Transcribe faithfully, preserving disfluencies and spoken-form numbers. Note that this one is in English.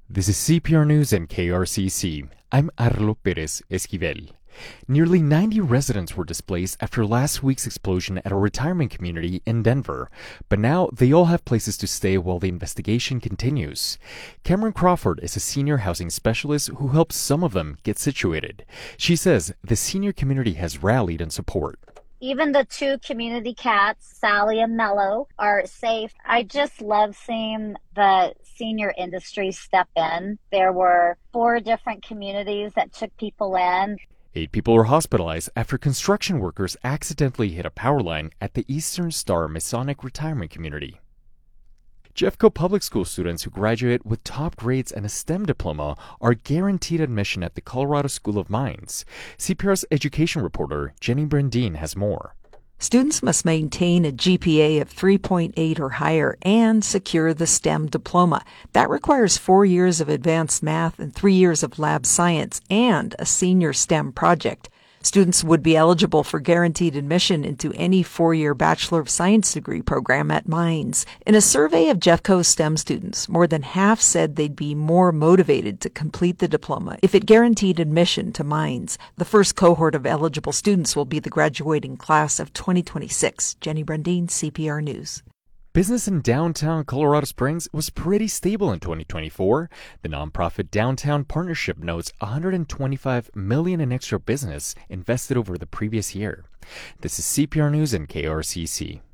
This is C P R News and K R C C. I'm Arlo Perez Esquivel. Nearly ninety residents were displaced after last week's explosion at a retirement community in Denver, but now they all have places to stay while the investigation continues. Cameron Crawford is a senior housing specialist who helps some of them get situated. She says the senior community has rallied in support. Even the two community cats, Sally and Mellow, are safe. I just love seeing the senior industry step in. There were four different communities that took people in. Eight people were hospitalized after construction workers accidentally hit a power line at the Eastern Star Masonic Retirement Community. Jeffco Public School students who graduate with top grades and a STEM diploma are guaranteed admission at the Colorado School of Mines. C P R's education reporter Jenny Brandine has more. Students must maintain a G P A of three point eight or higher and secure the STEM diploma. That requires four years of advanced math and three years of lab science and a senior STEM project. Students would be eligible for guaranteed admission into any four-year Bachelor of Science degree program at Mines. In a survey of Jeffco STEM students, more than half said they'd be more motivated to complete the diploma if it guaranteed admission to Mines. The first cohort of eligible students will be the graduating class of twenty twenty-six. Jenny Brandine, C P R News. Business in downtown Colorado Springs was pretty stable in twenty twenty-four. The nonprofit Downtown Partnership notes one hundred twenty-five million dollars in extra business invested over the previous year. This is C P R News and K R C C.